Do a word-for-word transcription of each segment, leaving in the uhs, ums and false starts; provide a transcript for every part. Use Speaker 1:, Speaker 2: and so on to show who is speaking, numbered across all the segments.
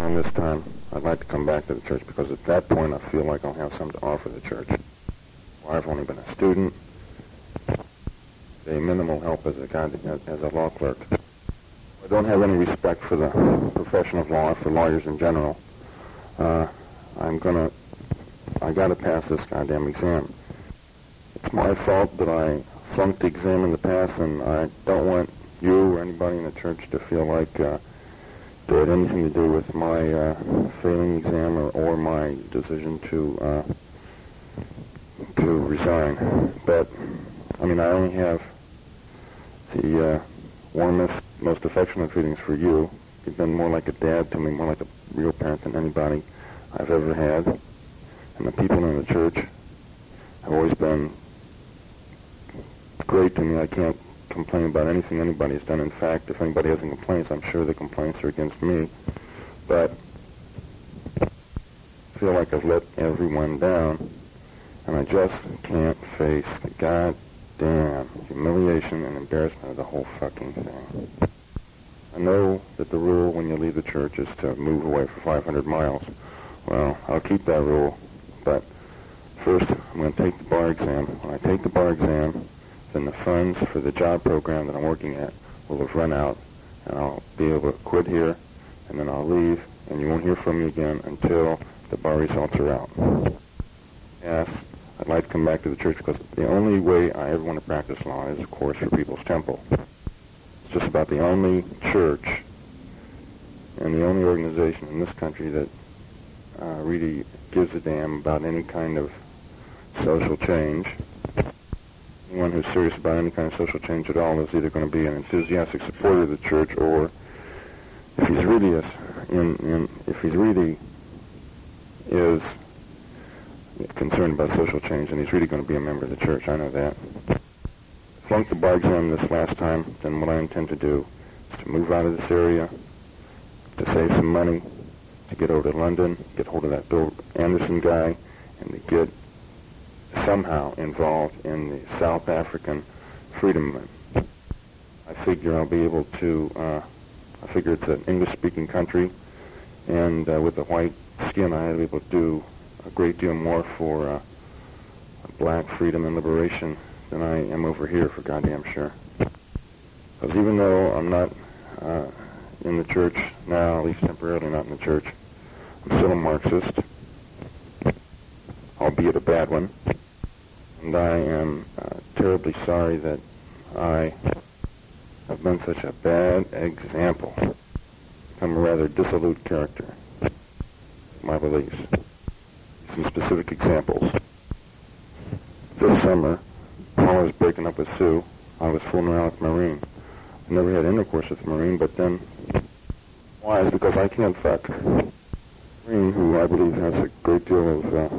Speaker 1: On this time, I'd like to come back to the church because at that point I feel like I'll have something to offer the church. Well, I've only been a student, a minimal help as a guy, as a law clerk. I don't have any respect for the profession of law, for lawyers in general. Uh, I'm gonna, I gotta pass this goddamn exam. It's my fault that I flunked the exam in the past, and I don't want you or anybody in the church to feel like uh, they had anything to do with my uh, failing exam or, or my decision to uh, to resign. But I mean, I only have the uh, warmest, most affectionate feelings for you. You've been more like a dad to me, more like a real parent than anybody I've ever had. And the people in the church have always been great to me. I can't complain about anything anybody has done. In fact, if anybody has any complaints, I'm sure the complaints are against me. But I feel like I've let everyone down, and I just can't face the goddamn humiliation and embarrassment of the whole fucking thing. I know that the rule when you leave the church is to move away for five hundred miles. Well, I'll keep that rule, but first I'm going to take the bar exam. When I take the bar exam, then the funds for the job program that I'm working at will have run out, and I'll be able to quit here, and then I'll leave, and you won't hear from me again until the bar results are out. Yes, I'd like to come back to the church because the only way I ever want to practice law is, of course, for People's Temple. It's just about the only church and the only organization in this country that uh, really gives a damn about any kind of social change. Anyone who's serious about any kind of social change at all is either going to be an enthusiastic supporter of the church, or if he's really a, in, in if he's really is concerned about social change, then he's really going to be a member of the church. I know that. Flunked the bar exam this last time, then what I intend to do is to move out of this area, to save some money, to get over to London, get hold of that Bill Anderson guy, and to get somehow involved in the South African freedom movement. I figure I'll be able to, uh, I figure it's an English-speaking country, and uh, with the white skin I'll be able to do a great deal more for uh, black freedom and liberation than I am over here, for goddamn sure. Because even though I'm not uh, in the church now, at least temporarily not in the church, I'm still a Marxist, albeit a bad one. And I am uh, terribly sorry that I have been such a bad example. I'm a rather dissolute character. My beliefs. Some specific examples. This summer, while I was breaking up with Sue, I was fooling around with Maureen. I never had intercourse with Maureen, but then, why? It's because I can't fuck. Maureen, who I believe has a great deal of uh,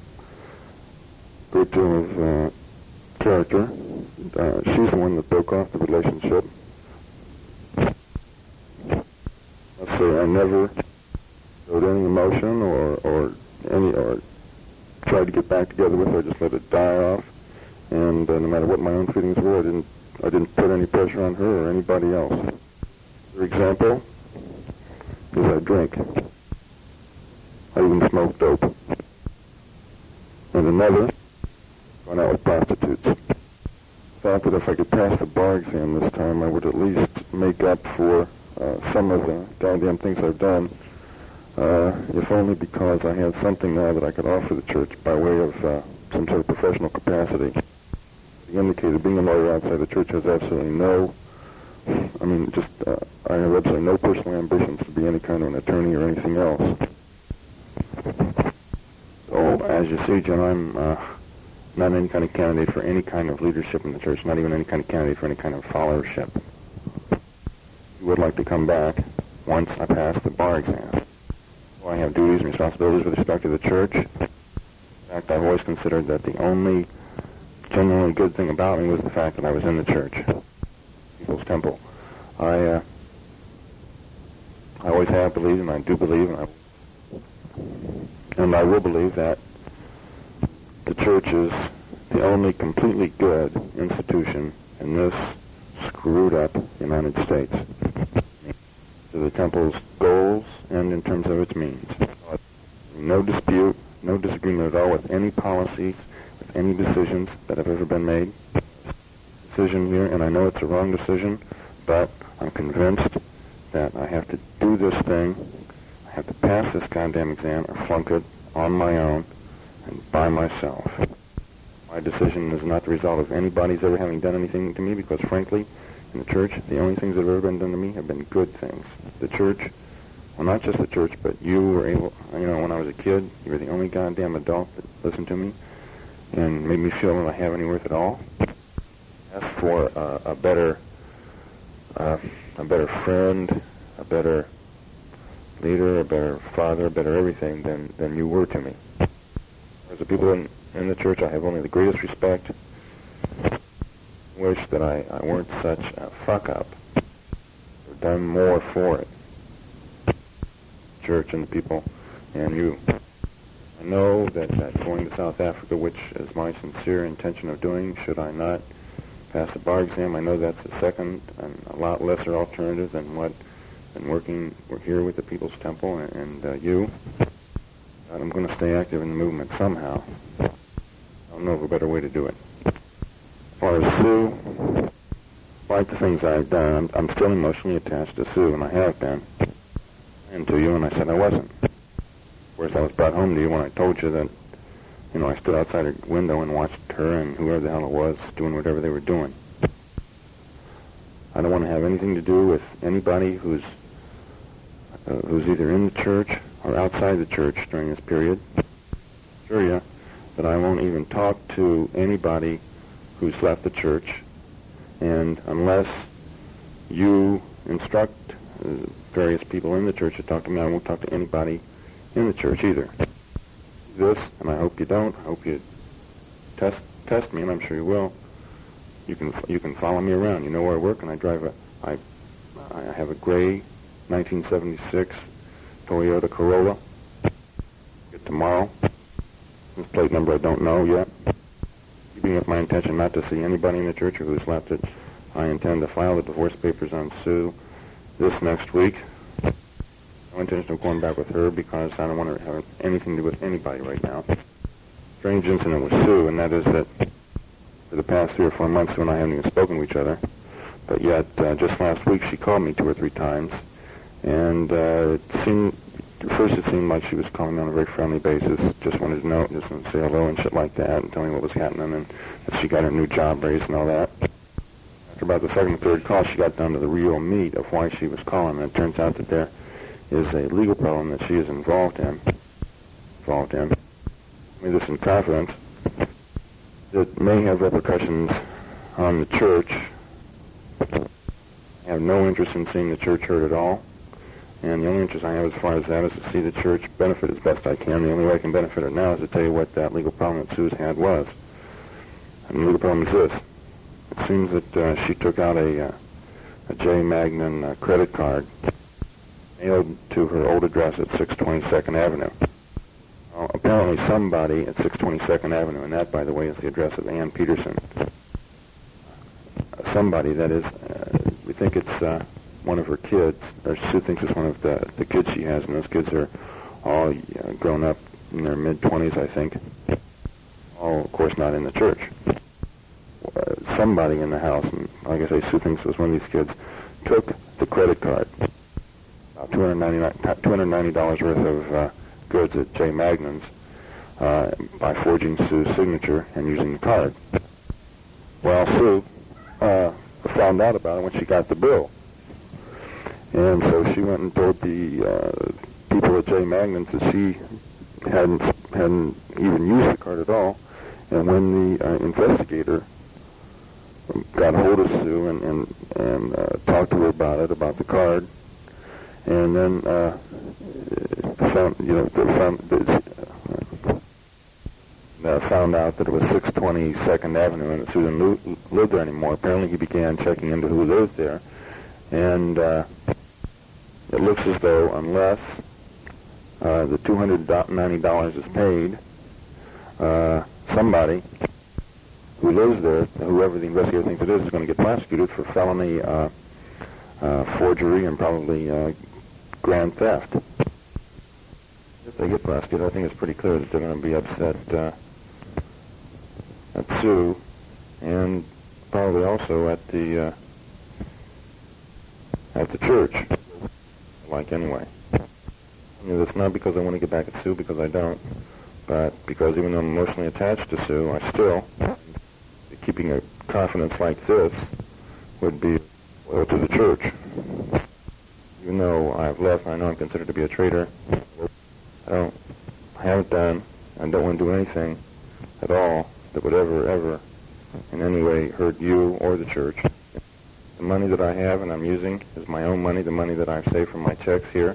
Speaker 1: great deal of uh, character. Uh, she's the one that broke off the relationship. Let's say I never showed any emotion or, or any or tried to get back together with her. I just let it die off. And uh, no matter what my own feelings were, I didn't I didn't put any pressure on her or anybody else. For example, is I drink. I even smoke dope. And another, going out with prostitutes. Thought that if I could pass the bar exam this time, I would at least make up for uh, some of the goddamn things I've done, uh, if only because I had something now that I could offer the church by way of uh, some sort of professional capacity. He indicated being a lawyer outside the church has absolutely no, I mean, just, uh, I have absolutely no personal ambitions to be any kind of an attorney or anything else. So, as you see, Jim, I'm uh, not any kind of candidate for any kind of leadership in the church, not even any kind of candidate for any kind of followership. I would like to come back once I pass the bar exam. So I have duties and responsibilities with respect to the church. In fact, I've always considered that the only genuinely good thing about me was the fact that I was in the church, People's Temple. I, uh, I always have believed, and I do believe, and I, and I will believe that the church is the only completely good institution in this screwed up United States. To the temple's goals and in terms of its means. No dispute, no disagreement at all with any policies, with any decisions that have ever been made. Decision here, and I know it's a wrong decision, but I'm convinced that I have to do this thing. I have to pass this goddamn exam or flunk it on my own and by myself. My decision is not the result of anybody's ever having done anything to me, because frankly, in the church, the only things that have ever been done to me have been good things. The church, well, not just the church, but you were able, you know, when I was a kid, you were the only goddamn adult that listened to me and made me feel that I have any worth at all. Ask for uh, a better, uh, a better friend, a better leader, a better father, a better everything than, than you were to me. As the people in, in the church, I have only the greatest respect. Wish that I, I weren't such a fuck-up, or done more for it. Church and the people and you. I know that, that going to South Africa, which is my sincere intention of doing, should I not pass the bar exam, I know that's the second and a lot lesser alternative than what than working we're here with the People's Temple and, and uh, you. And I'm going to stay active in the movement somehow. I don't know of a better way to do it. As far as Sue, like the things I've done, I'm, I'm still emotionally attached to Sue, and I have been. And to you, and I said I wasn't. Of course, I was brought home to you when I told you that, you know, I stood outside her window and watched her and whoever the hell it was doing whatever they were doing. I don't want to have anything to do with anybody who's uh, who's either in the church or outside the church during this period. I assure you that I won't even talk to anybody who's left the church, and unless you instruct uh, various people in the church to talk to me, I won't talk to anybody in the church either. This, and I hope you don't. I hope you test test me, and I'm sure you will. You can you can follow me around. You know where I work, and I drive a I I have a gray nineteen seventy-six Toyota Corolla. Get tomorrow. This plate number I don't know yet. Keeping with my intention not to see anybody in the church or who's left it, I intend to file the divorce papers on Sue this next week. No intention of going back with her because I don't want to have anything to do with anybody right now. Strange incident with Sue, and that is that for the past three or four months, Sue and I haven't even spoken to each other. But yet, uh, just last week, she called me two or three times, and uh, it seemed, at first it seemed like she was calling me on a very friendly basis, just wanted to know, just wanted to say hello and shit like that, and tell me what was happening, and that she got her new job raise and all that. After about the second or third call, she got down to the real meat of why she was calling, and it turns out that there is a legal problem that she is involved in, involved in. I mean this in confidence. That may have repercussions on the church. I have no interest in seeing the church hurt at all, and the only interest I have as far as that is to see the church benefit as best I can. The only way I can benefit it now is to tell you what that legal problem that Sue's had was. And the legal problem is this. It seems that uh, she took out a, uh, a J. Magnin uh, credit card mailed to her old address at six twenty-second Avenue. Well, apparently somebody at six twenty-second Avenue, and that, by the way, is the address of Ann Peterson. Uh, somebody, that is, uh, we think it's uh, one of her kids, or Sue thinks it's one of the, the kids she has, and those kids are all uh, grown up in their mid-twenties, I think. All, of course, not in the church. Uh, somebody in the house, and like I say, Sue thinks it was one of these kids, took the credit card, about two hundred ninety dollars worth of uh, goods at J. Magnin's uh, by forging Sue's signature and using the card. Well, Sue uh, found out about it when she got the bill. And so she went and told the uh, people at J. Magnin's that she hadn't, hadn't even used the card at all. And when the uh, investigator got hold of Sue and, and, and uh, talked to her about it, about the card, and then uh, found, you know, found, uh, found out that it was six twenty-second Avenue and that Sue didn't live there anymore. Apparently he began checking into who lived there, and uh, it looks as though unless uh, the two hundred ninety dollars is paid, uh, somebody who lives there, whoever the investigator thinks it is, is going to get prosecuted for felony uh, uh, forgery and probably uh, grand theft. If they get prosecuted, I think it's pretty clear that they're going to be upset uh, at Sue, and probably also at the uh, at the church. Like anyway, I mean, it's not because I want to get back at Sue, because I don't, but because even though I'm emotionally attached to Sue, I still, keeping a confidence like this would be loyal to the church. Even though I've left, and I know I'm considered to be a traitor, I don't, I haven't done, and don't want to do anything at all that would ever, ever in any way hurt you or the church. The money that I have and I'm using is my own money, the money that I've saved from my checks here.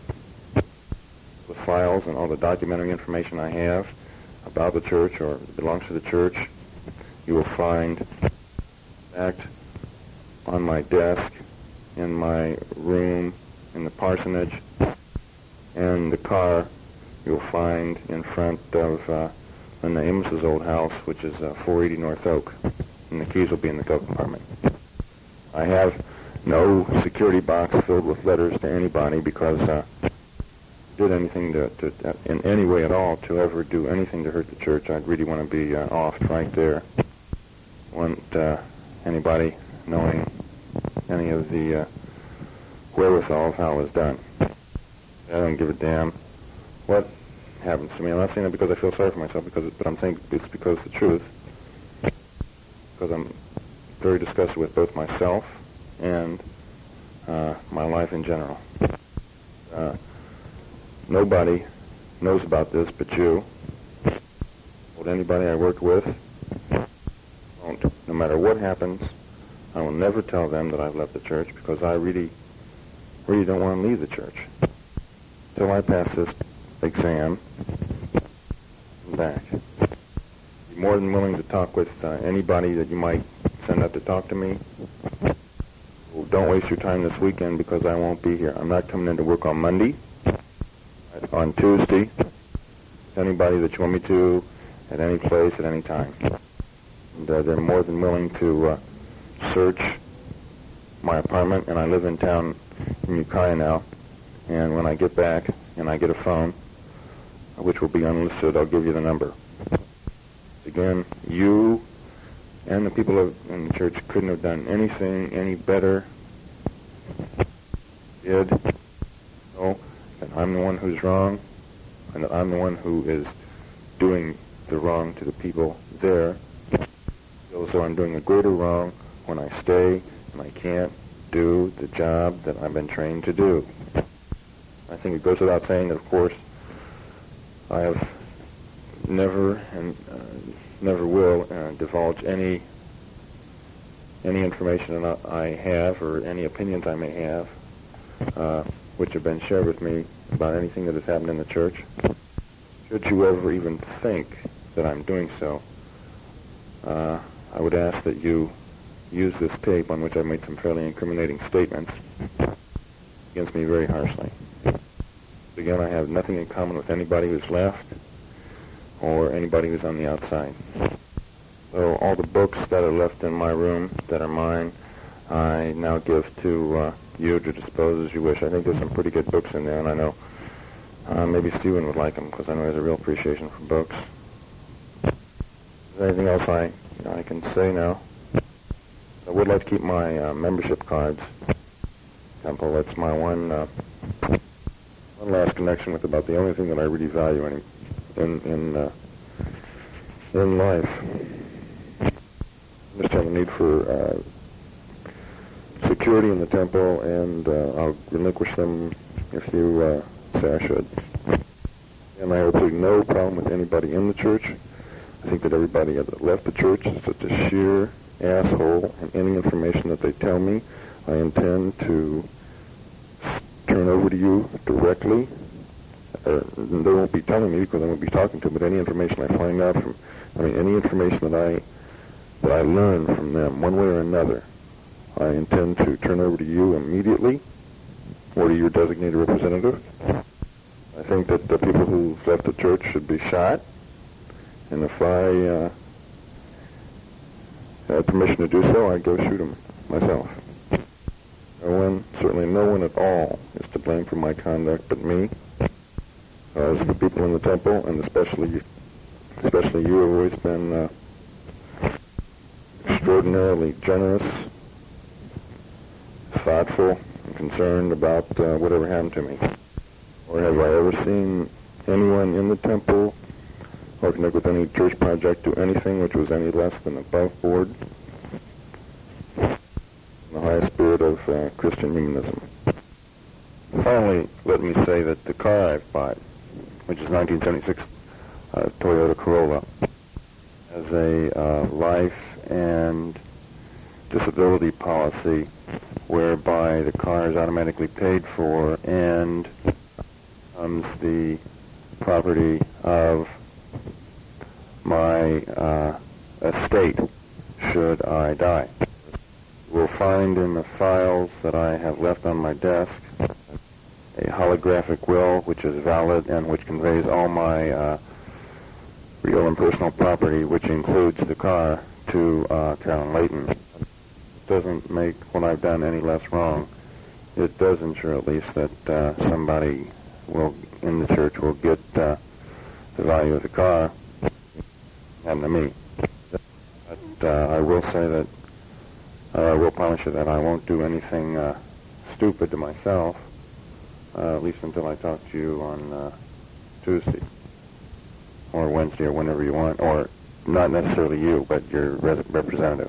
Speaker 1: The files and all the documentary information I have about the church or belongs to the church, you will find backed on my desk, in my room, in the parsonage, and the car you'll find in front of uh, Linda Amos's old house, which is uh, four eighty North Oak, and the keys will be in the coat compartment. I have no security box filled with letters to anybody because uh, did anything to, to uh, in any way at all to ever do anything to hurt the church. I'd really want to be uh, offed right there. Want uh, anybody knowing any of the uh, wherewithal of how it was done. I don't give a damn what happens to me. I'm not saying that because I feel sorry for myself, because, but I'm saying it's because of the truth. Because I'm very disgusted with both myself and uh, my life in general. Uh, nobody knows about this but you. Told anybody I worked with, won't. No matter what happens, I will never tell them that I've left the church, because I really, really don't want to leave the church until I pass this exam and back. Be more than willing to talk with uh, anybody that you might send up to talk to me. Well, don't waste your time this weekend, because I won't be here. I'm not coming in to work on Monday, on Tuesday, anybody that you want me to, at any place, at any time. And uh, they're more than willing to uh, search my apartment, and I live in town in Ukiah now, and when I get back and I get a phone, which will be unlisted, I'll give you the number. Again, you and the people of, in the church couldn't have done anything any better. Did know that I'm the one who's wrong, and that I'm the one who is doing the wrong to the people there. So I'm doing a greater wrong when I stay and I can't do the job that I've been trained to do. I think it goes without saying that, of course, I have never and uh, never will uh, divulge any any information that I have or any opinions I may have, uh, which have been shared with me about anything that has happened in the church. Should you ever even think that I'm doing so, uh, I would ask that you use this tape, on which I made some fairly incriminating statements, against me very harshly. Again, I have nothing in common with anybody who's left or anybody who's on the outside. So all the books that are left in my room that are mine, I now give to uh, you to dispose as you wish. I think there's some pretty good books in there, and I know uh, maybe Stephen would like them, because I know he has a real appreciation for books. Is there anything else I, you know, I can say now? I would like to keep my uh, membership cards. For example, that's my one uh, one last connection with about the only thing that I really value in in in, uh, in life. I just have a need for uh, security in the temple, and uh, I'll relinquish them if you uh, say I should. And I have absolutely no problem with anybody in the church. I think that everybody that left the church is such a sheer asshole, and any information that they tell me, I intend to turn over to you directly. Uh, they won't be telling me, because I won't be talking to them, but any information I find out from, I mean, any information that I that I learn from them, one way or another, I intend to turn over to you immediately, or to your designated representative. I think that the people who left the church should be shot, and if I uh, had permission to do so, I'd go shoot them myself. No one, certainly no one at all, is to blame for my conduct but me. Uh, it's the people in the temple, and especially, especially you, have always been uh, extraordinarily generous, thoughtful, and concerned about uh, whatever happened to me. Or have I ever seen anyone in the temple or connect with any church project do anything which was any less than above board in the highest spirit of uh, Christian humanism? Finally, let me say that the car I've bought, which is nineteen seventy-six uh, Toyota Corolla, has a uh, life and disability policy whereby the car is automatically paid for and becomes the property of my uh, estate should I die. We'll find in the files that I have left on my desk a holographic will which is valid and which conveys all my uh, real and personal property, which includes the car, to uh, Carolyn Layton. It doesn't make what I've done any less wrong. It does ensure at least that uh, somebody will in the church will get uh, the value of the car, and to me. But uh, I will say that uh, I will promise you that I won't do anything uh, stupid to myself, uh, at least until I talk to you on uh, Tuesday or Wednesday or whenever you want, or not necessarily you, but your res- representative.